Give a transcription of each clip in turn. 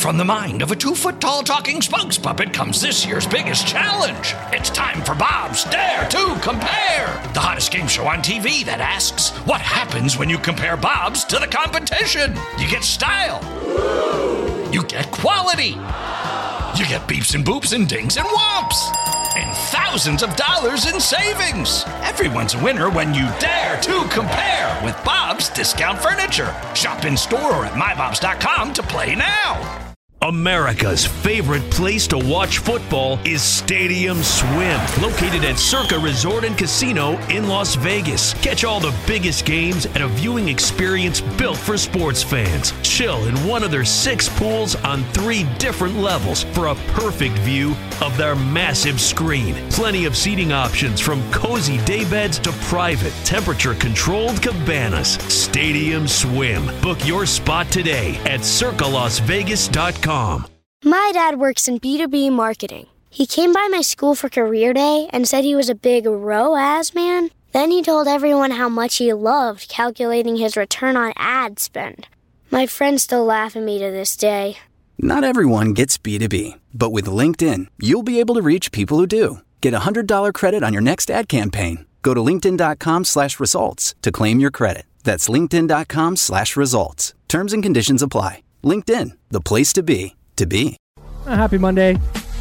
From the mind of a 2-foot-tall talking spokes puppet comes this year's biggest challenge. It's time for Bob's Dare to Compare, the hottest game show on TV that asks, what happens when you compare Bob's to the competition? You get style. You get quality. You get beeps and boops and dings and whomps. And thousands of dollars in savings. Everyone's a winner when you dare to compare with Bob's Discount Furniture. Shop in store or at mybobs.com to play now. America's favorite place to watch football is Stadium Swim, located at Circa Resort and Casino in Las Vegas. Catch all the biggest games at a viewing experience built for sports fans. Chill in one of their 6 pools on 3 different levels for a perfect view of their massive screen. Plenty of seating options from cozy daybeds to private, temperature-controlled cabanas. Stadium Swim. Book your spot today at circalasvegas.com. My dad works in B2B marketing. He came by my school for career day and said he was a big ROAS man. Then he told everyone how much he loved calculating his return on ad spend. My friends still laugh at me to this day. Not everyone gets B2B, but with LinkedIn, you'll be able to reach people who do. Get a $100 credit on your next ad campaign. Go to linkedin.com/results to claim your credit. That's linkedin.com/results. Terms and conditions apply. LinkedIn, the place to be, to be. Happy Monday.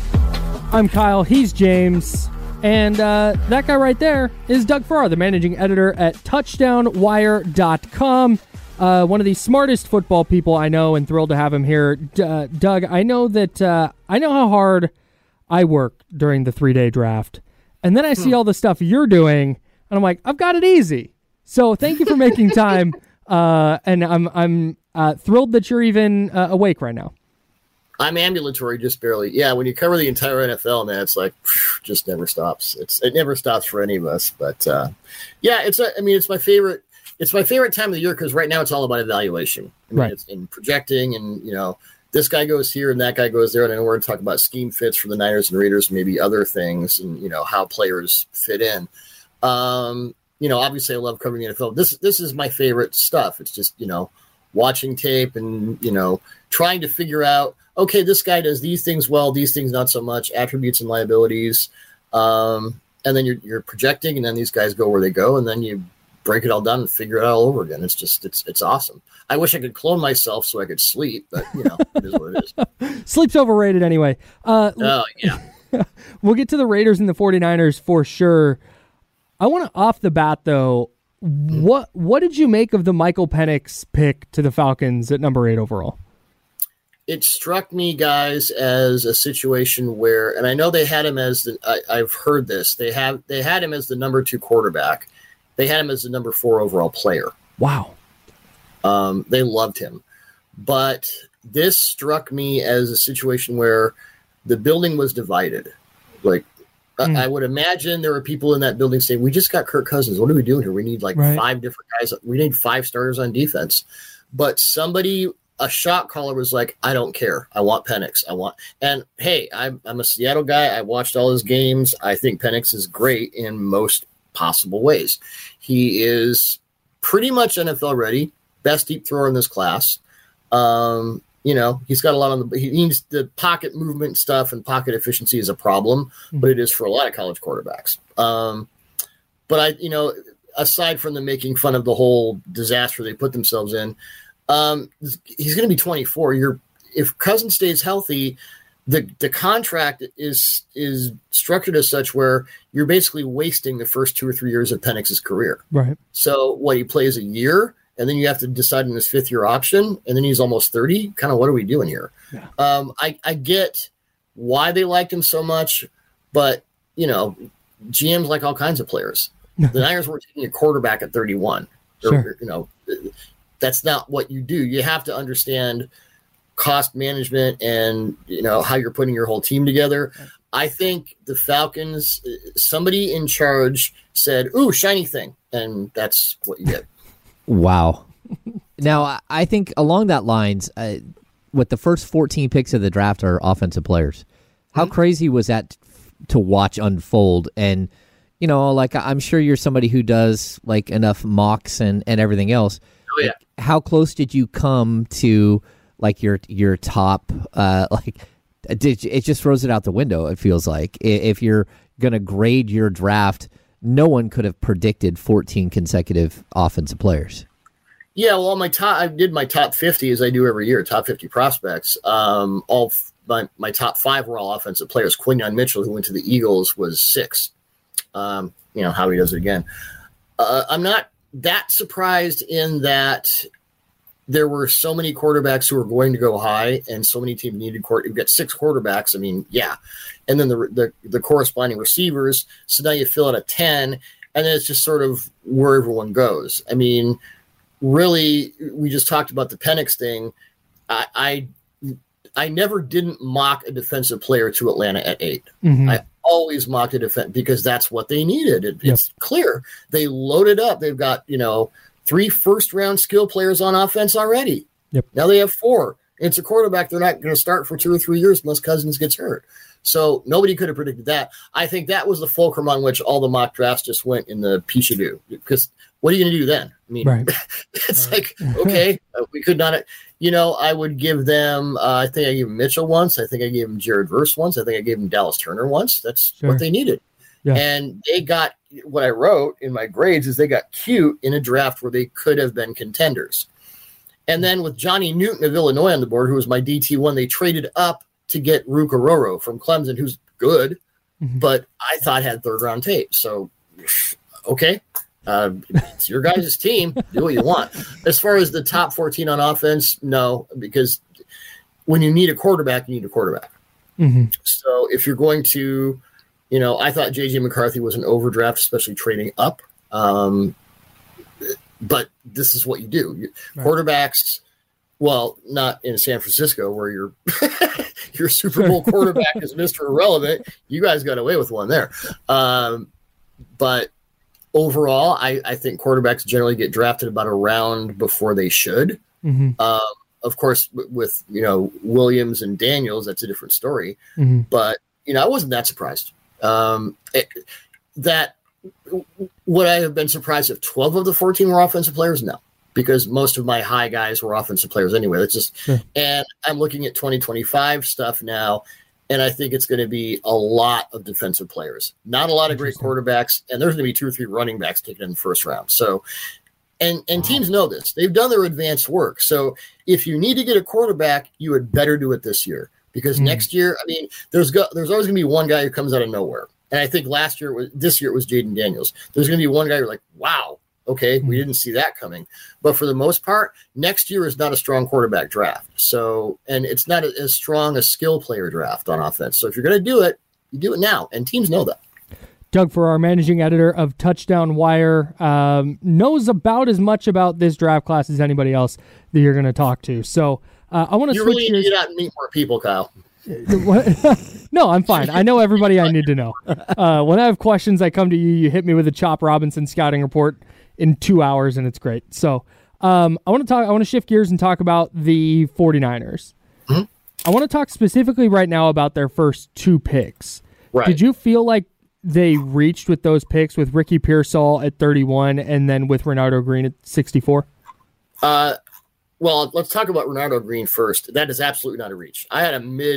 I'm Kyle. He's James. And that guy right there is Doug Farrar, the managing editor at touchdownwire.com. One of the smartest football people I know, and thrilled to have him here. Doug, I know how hard I work during the 3-day draft. And then I see all the stuff you're doing, and I'm like, I've got it easy. So thank you for making time. And I'm thrilled that you're even awake right now. I'm ambulatory, just barely. Yeah, when you cover the entire NFL, man, it's like just never stops. It never stops for any of us. But yeah, it's my favorite. It's my favorite time of the year because right now it's all about evaluation. Right. It's in projecting, and this guy goes here and that guy goes there, and I know we're going to talk about scheme fits for the Niners and Raiders, and maybe other things, and how players fit in. Obviously I love covering the NFL. This is my favorite stuff. It's just, watching tape and, trying to figure out, okay, this guy does these things well, these things not so much, attributes and liabilities. And then you're projecting, and then these guys go where they go, and then you break it all down and figure it out all over again. It's just, it's awesome. I wish I could clone myself so I could sleep, but it is what it is. Sleep's overrated anyway. Oh, yeah. We'll get to the Raiders and the 49ers for sure. I want to off the bat though. What did you make of the Michael Penix pick to the Falcons at number 8 overall? It struck me, guys, as a situation where, and I know they had him as I've heard this. They had him as the number 2 quarterback. They had him as the number 4 overall player. Wow. They loved him, but this struck me as a situation where the building was divided. Like, I would imagine there were people in that building saying, we just got Kirk Cousins. What are we doing here? We need 5 different guys. We need 5 starters on defense. But a shot caller was like, I don't care. I want Penix. And hey, I'm a Seattle guy. I watched all his games. I think Penix is great in most possible ways. He is pretty much NFL ready. Best deep thrower in this class. He's got a lot he needs the pocket movement stuff, and pocket efficiency is a problem, but it is for a lot of college quarterbacks. But aside from them making fun of the whole disaster they put themselves in, he's going to be 24. If Cousins stays healthy, the contract is structured as such where you're basically wasting the first 2 or 3 years of Penix's career. Right. So he plays a year, and then you have to decide on his 5th year option, and then he's almost 30. Kind of what are we doing here? Yeah. I get why they liked him so much, but GMs like all kinds of players. The Niners weren't taking a quarterback at 31. Sure. That's not what you do. You have to understand cost management and how you're putting your whole team together. I think the Falcons, somebody in charge said, "Ooh, shiny thing," and that's what you get. Wow. Now, I think along that lines, with the first 14 picks of the draft are offensive players. How crazy was that to watch unfold? And, I'm sure you're somebody who does enough mocks and everything else. Oh, yeah. How close did you come to like your top it just throws it out the window. It feels like if you're going to grade your draft, no one could have predicted 14 consecutive offensive players. Yeah, well, I did my top 50 as I do every year, top 50 prospects. My top 5 were all offensive players. Quinyon Mitchell, who went to the Eagles, was 6. How he does it again. I'm not that surprised in that there were so many quarterbacks who were going to go high, and so many teams needed You've got 6 quarterbacks. I mean, yeah, and then the corresponding receivers. So now you fill it at 10, and then it's just sort of where everyone goes. I mean, really, we just talked about the Penix thing. I never didn't mock a defensive player to Atlanta at 8. Mm-hmm. I always mocked a defense because that's what they needed. It's clear they loaded up. They've got 3 first-round skill players on offense already. Yep. Now they have 4. It's a quarterback they're not going to start for 2 or 3 years unless Cousins gets hurt. So nobody could have predicted that. I think that was the fulcrum on which all the mock drafts just went in the Pichadoo. Because what are you going to do then? I mean, right. It's like, okay, we could not. I would give them. I think I gave him Mitchell once. I think I gave him Jared Verse once. I think I gave him Dallas Turner once. That's what they needed. Yeah. And they got what I wrote in my grades is they got cute in a draft where they could have been contenders. And then with Johnny Newton of Illinois on the board, who was my DT1, they traded up to get Rukaroro from Clemson, who's good, but I thought had 3rd-round tape. So, okay, it's your guys' team. Do what you want. As far as the top 14 on offense, no, because when you need a quarterback, you need a quarterback. Mm-hmm. So if you're going to I thought J.J. McCarthy was an overdraft, especially trading up. But this is what you do. Right. Quarterbacks, well, not in San Francisco where your Super Bowl quarterback is Mr. Irrelevant. You guys got away with one there. But overall, I think quarterbacks generally get drafted about a round before they should. Mm-hmm. Of course, with Williams and Daniels, that's a different story. Mm-hmm. But I wasn't that surprised. That would I have been surprised if 12 of the 14 were offensive players? No, because most of my high guys were offensive players anyway. That's just, and I'm looking at 2025 stuff now, and I think it's going to be a lot of defensive players, not a lot of great quarterbacks, and there's going to be 2 or 3 running backs taken in the first round. So, and teams know this. They've done their advanced work. So if you need to get a quarterback, you had better do it this year. Because next year, I mean, there's always going to be one guy who comes out of nowhere. And I think this year it was Jaden Daniels. There's going to be one guy who's like, wow, okay, we didn't see that coming. But for the most part, next year is not a strong quarterback draft. So, and it's not as strong a skill player draft on offense. So if you're going to do it, you do it now. And teams know that. Doug, for our managing editor of Touchdown Wire, knows about as much about this draft class as anybody else that you're going to talk to. So, I want to switch really need to get out and meet more people, Kyle. No, I'm fine. I know everybody I need to know. When I have questions, I come to you. You hit me with a Chop Robinson scouting report in 2 hours, and it's great. So I want to shift gears and talk about the 49ers. Mm-hmm. I want to talk specifically right now about their first 2 picks. Right. Did you feel like they reached with those picks with Ricky Pearsall at 31 and then with Renardo Green at 64? Well, let's talk about Renardo Green first. That is absolutely not a reach. I had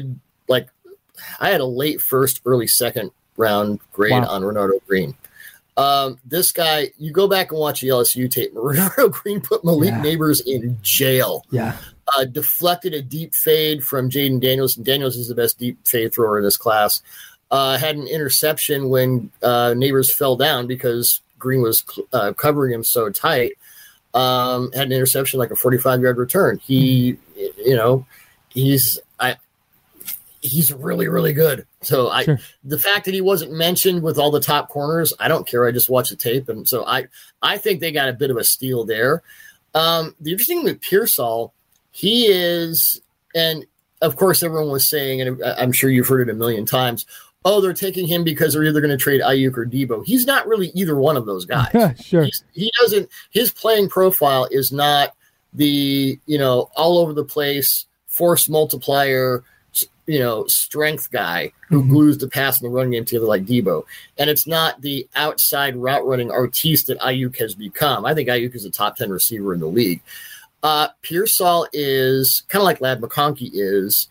a late first, early second round grade on Renardo Green. This guy, you go back and watch the LSU tape. Renardo Green put Malik Neighbors in jail. Yeah. Deflected a deep fade from Jaden Daniels, and Daniels is the best deep fade thrower in this class. Had an interception when Neighbors fell down because Green was covering him so tight. Had an interception, like a 45-yard return. He's really, really good. So the fact that he wasn't mentioned with all the top corners, I don't care. I just watch the tape. And so I think they got a bit of a steal there. The interesting thing with Pearsall, he is, and of course everyone was saying, and I'm sure you've heard it a million times, oh, they're taking him because they're either going to trade Ayuk or Debo. He's not really either one of those guys. Sure. He doesn't, his playing profile is not the, all over the place, force multiplier, strength guy who glues the pass and the run game together like Debo. And it's not the outside route running artiste that Ayuk has become. I think Ayuk is a top 10 receiver in the league. Pearsall is kind of like Ladd McConkey is.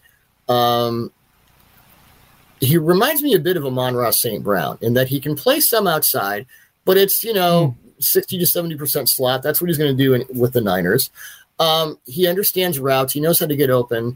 He reminds me a bit of Amon-Ra St. Brown in that he can play some outside, but it's, 60 to 70% slot. That's what he's going to do with the Niners. He understands routes. He knows how to get open.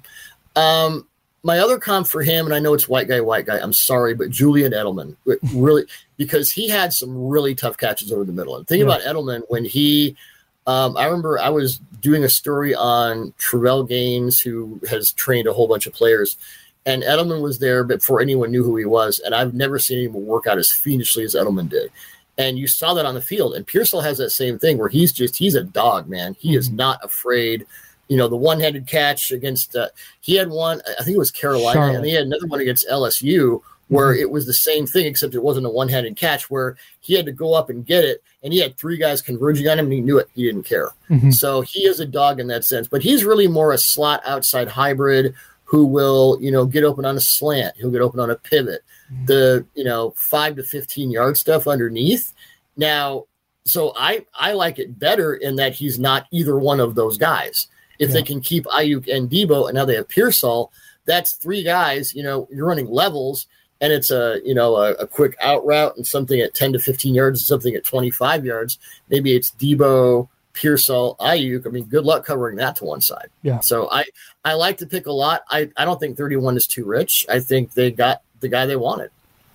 My other comp for him, and I know it's white guy, I'm sorry, but Julian Edelman, really, because he had some really tough catches over the middle. And think about Edelman when he I remember I was doing a story on Travell Gaines, who has trained a whole bunch of players, and Edelman was there before anyone knew who he was, and I've never seen anyone work out as fiendishly as Edelman did. And you saw that on the field. And Pearsall has that same thing where he's a dog, man. He is not afraid. The one-handed catch against he had one, I think it was Carolina, Charlotte. And he had another one against LSU where it was the same thing, except it wasn't a one-handed catch where he had to go up and get it, and he had three guys converging on him, and he knew it. He didn't care. So he is a dog in that sense. But he's really more a slot outside hybrid who will, get open on a slant. He'll get open on a pivot. The 5 to 15 yard stuff underneath. Now, so I like it better in that he's not either one of those guys. If they can keep Ayuk and Debo, and now they have Pearsall, that's three guys. You're running levels, and it's a quick out route and something at 10 to 15 yards and something at 25 yards. Maybe it's Debo, Pearsall, Ayuk. I mean, good luck covering that to one side. Yeah. So I like to pick a lot. I don't think 31 is too rich. I think they got the guy they wanted.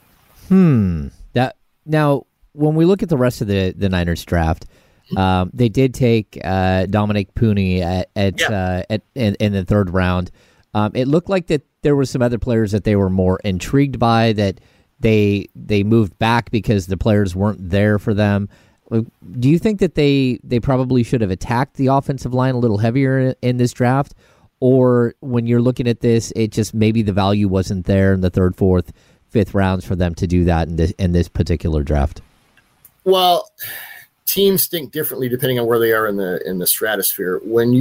That now, when we look at the rest of the Niners draft, they did take Dominic Pooney in the third round. It looked like that there were some other players that they were more intrigued by, that they moved back because the players weren't there for them. Do you think that they probably should have attacked the offensive line a little heavier in this draft? Or when you're looking at this, it just maybe the value wasn't there in the third, fourth, fifth rounds for them to do that in this particular draft? Well, teams think differently depending on where they are in the stratosphere.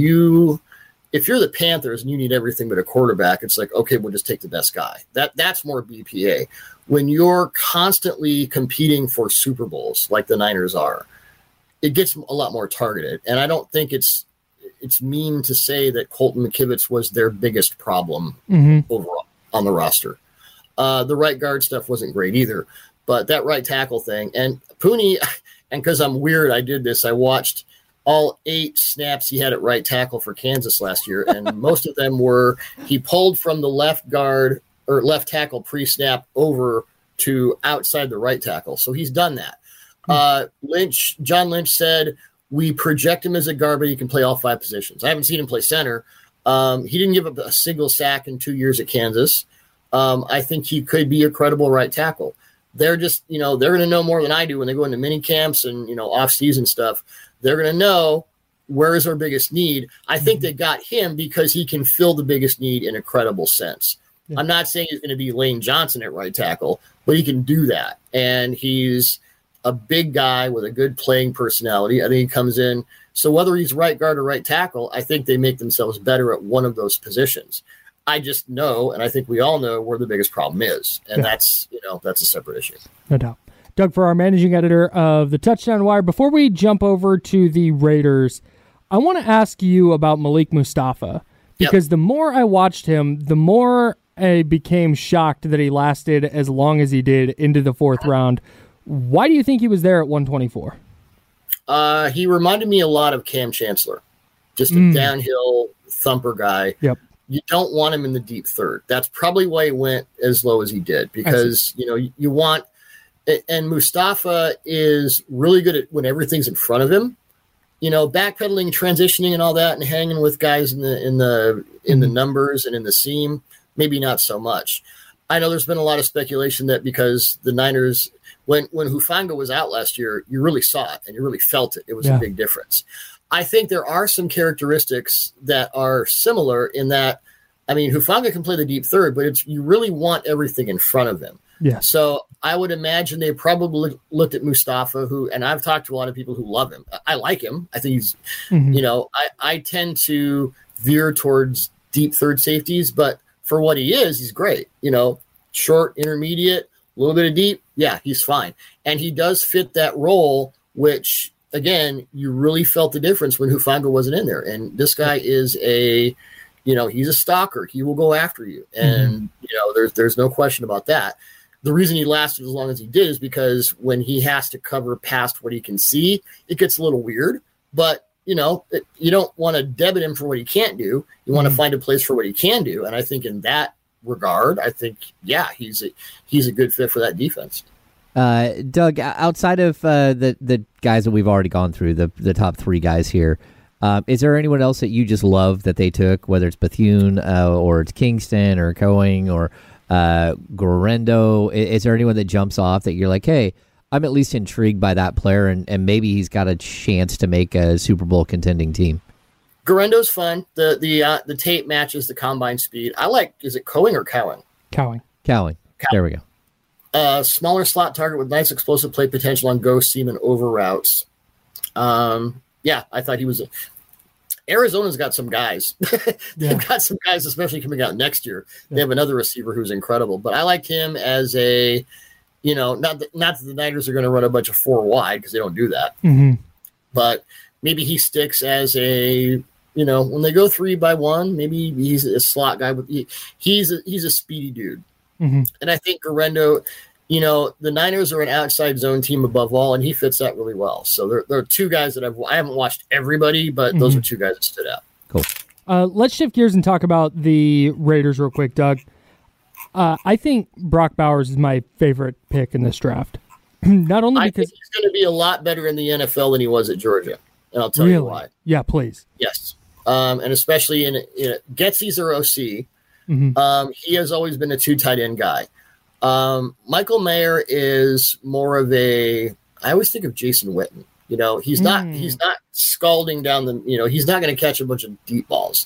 If you're the Panthers and you need everything but a quarterback, it's like, okay, we'll just take the best guy. That's more BPA. When you're constantly competing for Super Bowls like the Niners are, it gets a lot more targeted. And I don't think it's mean to say that Colton McKivitz was their biggest problem overall on the roster. The right guard stuff wasn't great either, but that right tackle thing and Pooney, and because I'm weird, I did this. I watched all 8 snaps he had at right tackle for Kansas last year, and most of them were he pulled from the left guard or left tackle pre-snap over to outside the right tackle. So he's done that. John Lynch said, we project him as a guard, but he can play all 5 positions. I haven't seen him play center. He didn't give up a single sack in 2 years at Kansas. I think he could be a credible right tackle. They're just, they're going to know more than I do when they go into mini camps and, off-season stuff. They're going to know where is our biggest need. I think they got him because he can fill the biggest need in a credible sense. Yeah. I'm not saying he's going to be Lane Johnson at right tackle, but he can do that. And he's a big guy with a good playing personality. I think he comes in. So whether he's right guard or right tackle, I think they make themselves better at one of those positions. I just know, and I think we all know, where the biggest problem is. And that's a separate issue. No doubt. Doug, for our managing editor of the Touchdown Wire, before we jump over to the Raiders, I want to ask you about Malik Mustafa, because the more I watched him, the more I became shocked that he lasted as long as he did into the fourth round. Why do you think he was there at 124? He reminded me a lot of Cam Chancellor, just a downhill thumper guy. Yep. You don't want him in the deep third. That's probably why he went as low as he did, because you want. And Mustafa is really good at when everything's in front of him, backpedaling, transitioning, and all that, and hanging with guys in the numbers and in the seam. Maybe not so much. I know there's been a lot of speculation that because the Niners, when Hufanga was out last year, you really saw it and you really felt it. It was a big difference. I think there are some characteristics that are similar in that. I mean, Hufanga can play the deep third, but you really want everything in front of him. Yeah. So I would imagine they probably looked at Mustafa, and I've talked to a lot of people who love him. I like him. I think he's, I tend to veer towards deep third safeties, but for what he is, he's great. Short, intermediate, a little bit of deep. Yeah, he's fine. And he does fit that role, which again, you really felt the difference when Hufanga wasn't in there. And this guy is he's a stalker. He will go after you. And, there's no question about that. The reason he lasted as long as he did is because when he has to cover past what he can see, it gets a little weird. But, you don't want to debit him for what he can't do. You want to find a place for what he can do. And I think in that regard, he's a good fit for that defense. Doug, outside of the guys that we've already gone through, the top three guys here, is there anyone else that you just love that they took, whether it's Bethune or it's Kingston or Coing or Guerrero? Is there anyone that jumps off that you're like, hey, I'm at least intrigued by that player and maybe he's got a chance to make a Super Bowl contending team? Guerendo's fun. The tape matches the combine speed. I like, is it Coing or Cowing? Cowing. There we go. Smaller slot target with nice explosive play potential on go, seam, and over routes. I thought he was Arizona's got some guys. They've got some guys, especially coming out next year. They have another receiver who's incredible. But I like him as a, not that the Niners are going to run a bunch of 4 wide because they don't do that. Mm-hmm. But maybe he sticks as a, when they go 3-by-1, maybe he's a slot guy. He's a speedy dude. Mm-hmm. And I think Guerendo, the Niners are an outside zone team above all, and he fits that really well. So there are 2 guys that I haven't watched everybody, but those are 2 guys that stood out. Cool. Let's shift gears and talk about the Raiders real quick, Doug. I think Brock Bowers is my favorite pick in this draft. Not only because I think he's going to be a lot better in the NFL than he was at Georgia, and I'll tell you why. Yeah, please. Yes, and especially in Getsy's our OC. Mm-hmm. He has always been a 2 tight end guy. Michael Mayer is more of I always think of Jason Witten. He's not scalding down he's not going to catch a bunch of deep balls.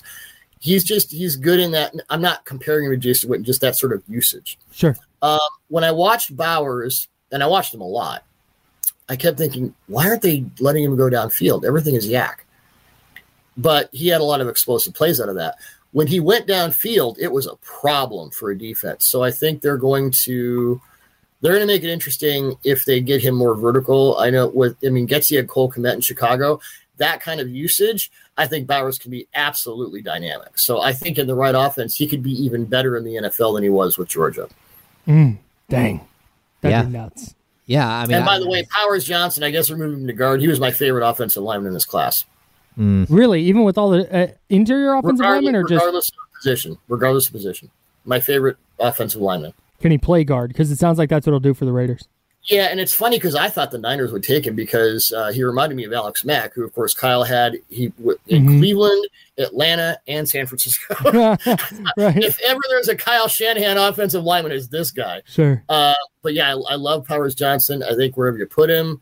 He's good in that. I'm not comparing him to Jason Witten, just that sort of usage. Sure. When I watched Bowers, and I watched him a lot, I kept thinking, why aren't they letting him go downfield? Everything is yak. But he had a lot of explosive plays out of that. When he went downfield, it was a problem for a defense. So I think they're going to make it interesting if they get him more vertical. Getsy had Cole Kmet in Chicago. That kind of usage, I think Bowers can be absolutely dynamic. So I think in the right offense, he could be even better in the NFL than he was with Georgia. Dang. That'd be nuts. Yeah, and by the way, Powers Johnson, I guess we're moving him to guard. He was my favorite offensive lineman in this class. Really? Even with all the interior offensive linemen? Regardless of position. My favorite offensive lineman. Can he play guard? Because it sounds like that's what he'll do for the Raiders. Yeah, and it's funny because I thought the Niners would take him because he reminded me of Alex Mack, who, of course, Kyle had in Cleveland, Atlanta, and San Francisco. Right. If ever there's a Kyle Shanahan offensive lineman, it's this guy. Sure. But yeah, I love Powers Johnson. I think wherever you put him,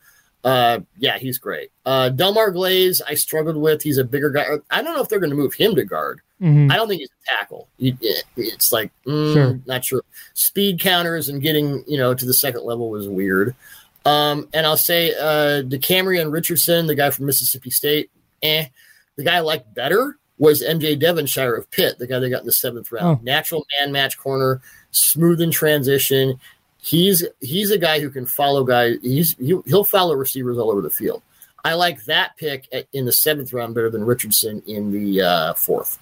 he's great. Delmar Glaze, I struggled with. He's a bigger guy. I don't know if they're going to move him to guard. Mm-hmm. I don't think he's a tackle. It's like, sure. Not sure. Speed counters and getting, to the second level was weird. And I'll say DeCamerion Richardson, the guy from Mississippi State, The guy I liked better was MJ Devonshire of Pitt, the guy they got in the 7th round. Oh. Natural man match corner, smooth in transition. He's a guy who can follow guys. He'll follow receivers all over the field. I like that pick in the 7th round better than Richardson in the 4th.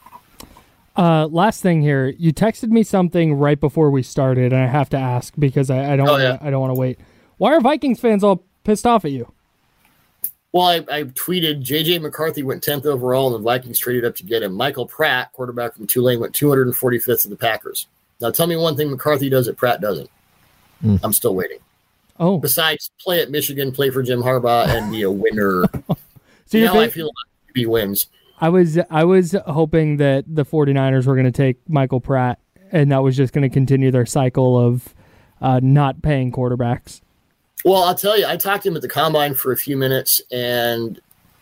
Last thing here, you texted me something right before we started, and I have to ask because I don't want to wait. Why are Vikings fans all pissed off at you? Well, I tweeted J.J. McCarthy went 10th overall, and the Vikings traded up to get him. Michael Pratt, quarterback from Tulane, went 245th to the Packers. Now, tell me one thing McCarthy does that Pratt doesn't. I'm still waiting. Oh, besides play at Michigan, play for Jim Harbaugh, and be a winner. So you know how I feel about he wins. I was hoping that the 49ers were going to take Michael Pratt, and that was just going to continue their cycle of not paying quarterbacks. Well, I'll tell you, I talked to him at the Combine for a few minutes, and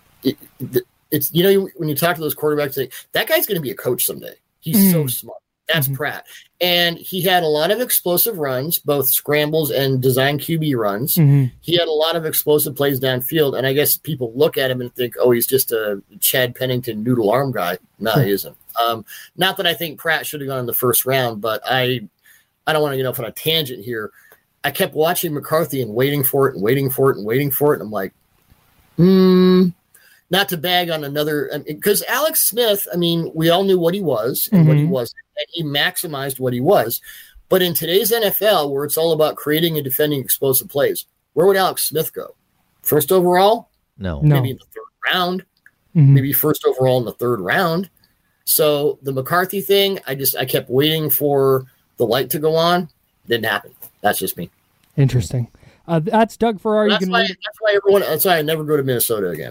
it's when you talk to those quarterbacks, that guy's going to be a coach someday. He's so smart. That's Pratt. And he had a lot of explosive runs, both scrambles and design QB runs. He had a lot of explosive plays downfield, and I guess people look at him and think, oh, he's just a Chad Pennington noodle arm guy. No, he isn't. Not that I think Pratt should have gone in the first round, but I don't want to get off on a tangent here. I kept watching McCarthy and waiting for it and waiting for it and waiting for it, and I'm like, Not to bag on another, because Alex Smith, we all knew what he was and what he wasn't, and he maximized what he was. But in today's NFL, where it's all about creating and defending explosive plays, where would Alex Smith go? First overall? No. Maybe in the third round. Maybe first overall in the third round. So the McCarthy thing, I kept waiting for the light to go on. Didn't happen. That's just me. Interesting. That's Doug Ferrari. That's why I never go to Minnesota again.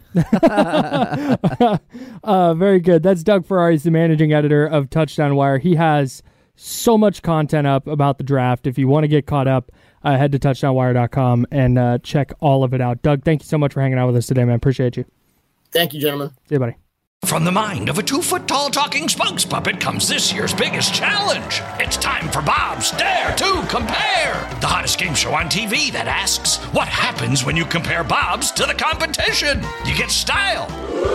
Very good. That's Doug Ferrari, the managing editor of Touchdown Wire. He has so much content up about the draft. If you want to get caught up, head to touchdownwire.com and check all of it out. Doug, thank you so much for hanging out with us today, man. Appreciate you. Thank you, gentlemen. See you, buddy. From the mind of a 2-foot-tall talking spokes puppet comes this year's biggest challenge. It's time for Bob's Dare to Compare, the hottest game show on TV that asks, what happens when you compare Bob's to the competition? You get style.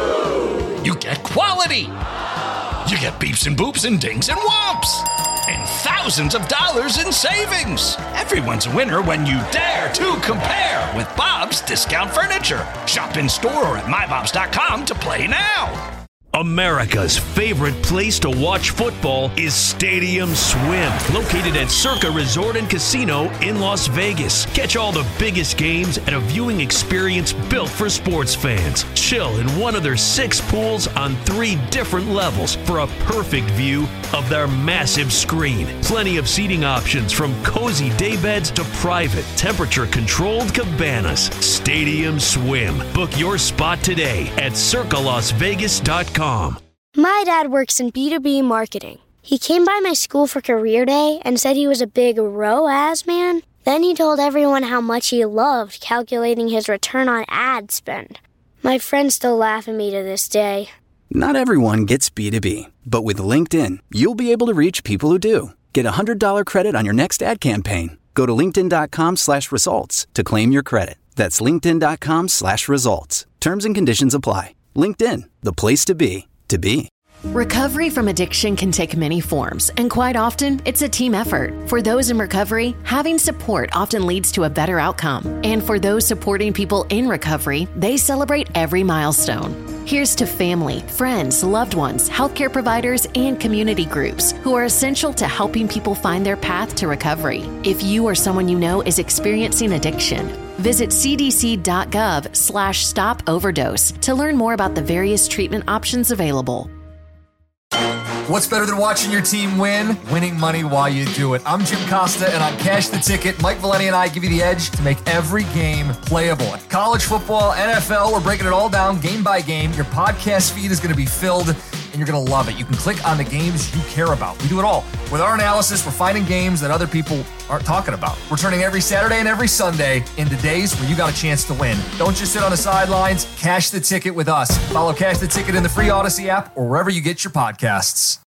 You get quality. You get beeps and boops and dings and whomps. And thousands of dollars in savings. Everyone's a winner when you dare to compare with Bob's Discount Furniture. Shop in store or at mybobs.com to play now. America's favorite place to watch football is Stadium Swim, located at Circa Resort and Casino in Las Vegas. Catch all the biggest games at a viewing experience built for sports fans. Chill in one of their 6 pools on 3 different levels for a perfect view of their massive screen. Plenty of seating options from cozy daybeds to private, temperature-controlled cabanas. Stadium Swim. Book your spot today at circalasvegas.com. My dad works in B2B marketing. He came by my school for career day and said he was a big ROAS man. Then he told everyone how much he loved calculating his return on ad spend. My friends still laugh at me to this day. Not everyone gets B2B, but with LinkedIn, you'll be able to reach people who do. Get a $100 credit on your next ad campaign. Go to linkedin.com/results to claim your credit. That's linkedin.com/results. Terms and conditions apply. LinkedIn, the place to be, to be. Recovery from addiction can take many forms, and quite often, it's a team effort. For those in recovery, having support often leads to a better outcome. And for those supporting people in recovery, they celebrate every milestone. Here's to family, friends, loved ones, healthcare providers, and community groups who are essential to helping people find their path to recovery. If you or someone you know is experiencing addiction, visit cdc.gov/stop overdose to learn more about the various treatment options available. What's better than watching your team win? Winning money while you do it. I'm Jim Costa, and on Cash the Ticket, Mike Valeni and I give you the edge to make every game playable. College football, NFL, we're breaking it all down game by game. Your podcast feed is going to be filled, and you're going to love it. You can click on the games you care about. We do it all. With our analysis, we're finding games that other people aren't talking about. We're turning every Saturday and every Sunday into days where you got a chance to win. Don't just sit on the sidelines. Cash the Ticket with us. Follow Cash the Ticket in the free Odyssey app or wherever you get your podcasts.